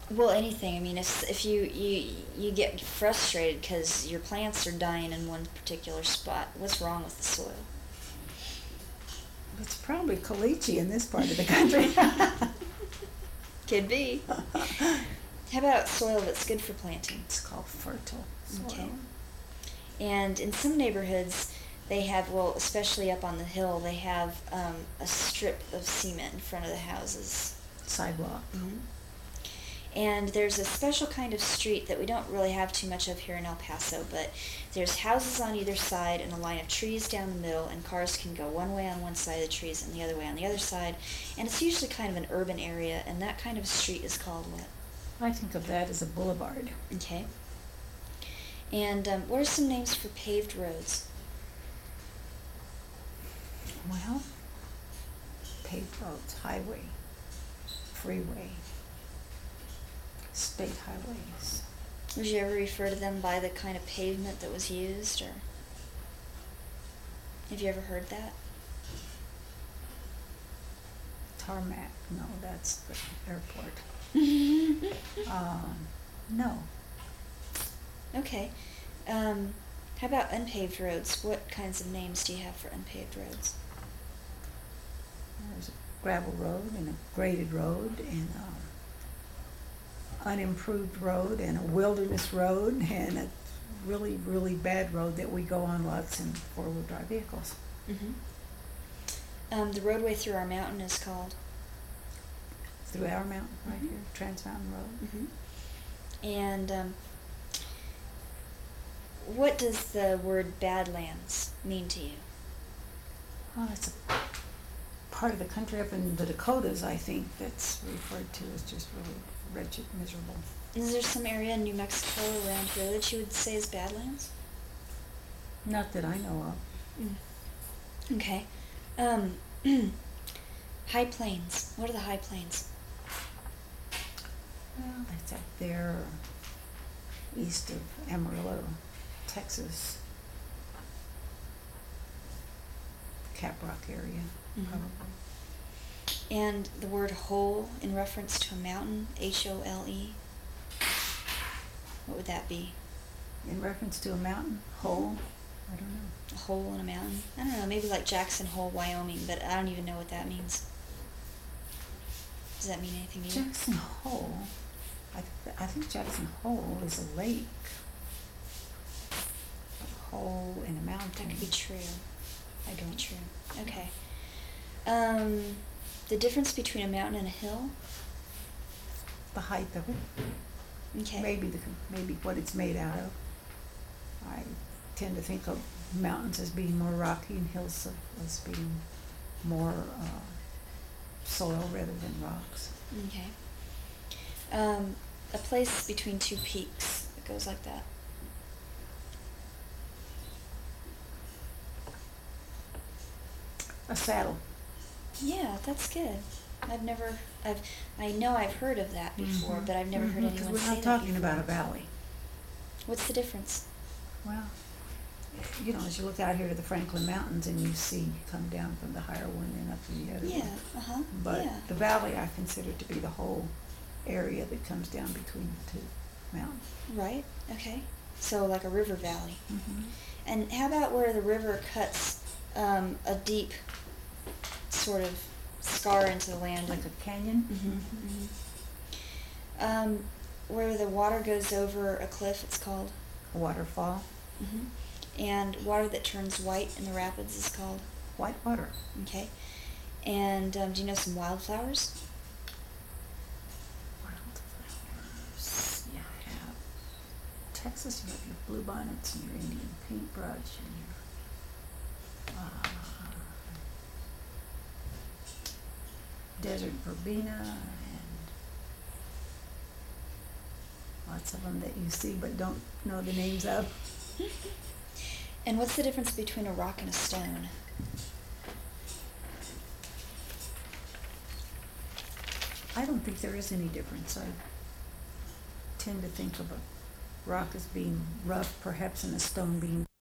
Well, anything. I mean, if you get frustrated because your plants are dying in one particular spot, what's wrong with the soil? It's probably caliche in this part of the country. Could be. How about soil that's good for planting? It's called fertile soil. Okay. And in some neighborhoods, they have, well, especially up on the hill, they have a strip of cement in front of the houses. Sidewalk. Mm-hmm. And there's a special kind of street that we don't really have too much of here in El Paso, but there's houses on either side and a line of trees down the middle, and cars can go one way on one side of the trees and the other way on the other side. And it's usually kind of an urban area, and that kind of street is called what? I think of that as a boulevard. Okay. And what are some names for paved roads? Well, paved roads, highway, freeway, state highways. Would you ever refer to them by the kind of pavement that was used, or have you ever heard that? Tarmac, no, that's the airport. No. Okay. How about unpaved roads? What kinds of names do you have for unpaved roads? There's a gravel road and a graded road and unimproved road and a wilderness road and a really, really bad road that we go on lots in four-wheel drive vehicles. Mm-hmm. The roadway through our mountain is called? Through our mountain, right Mm-hmm. here, Trans Mountain Road. Mm-hmm. And what does the word Badlands mean to you? Oh, it's a part of the country up in the Dakotas, I think, that's referred to as just really wretched, miserable. Is there some area in New Mexico around here that you would say is Badlands? Not that I know of. Okay. High Plains. What are the High Plains? Well, that's up there east of Amarillo, Texas. Caprock area, probably. And the word hole in reference to a mountain, H-O-L-E. What would that be? In reference to a mountain, hole, I don't know. A hole in a mountain? I don't know, maybe like Jackson Hole, Wyoming, but I don't even know what that means. Does that mean anything to you? Jackson Hole, I think Jackson Hole is a lake. A hole in a mountain. That could be true. I don't. True. Okay. The difference between a mountain and a hill? The height of it. Okay. Maybe what it's made out of. I tend to think of mountains as being more rocky and hills as being more soil rather than rocks. Okay. A place between two peaks. It goes like that. A saddle. Yeah, that's good. I know I've heard of that before, but I've never heard anyone say that because we're not talking about a valley. What's the difference? Well, you know, as you look out here to the Franklin Mountains and you see you come down from the higher one and up to the other Yeah, one. But the valley I consider to be the whole area that comes down between the two mountains. Right, okay. So like a river valley. Mm-hmm. And how about where the river cuts a deep sort of scar into the land? Like a canyon? Where the water goes over a cliff, it's called? A waterfall. And water that turns white in the rapids is called? White water. Okay. And do you know some wildflowers? Wildflowers. Yeah, I have. Texas, you have your bluebonnets and your Indian paintbrush and your desert verbena and lots of them that you see but don't know the names of. And what's the difference between a rock and a stone? I don't think there is any difference. I tend to think of a rock as being rough, perhaps, and a stone being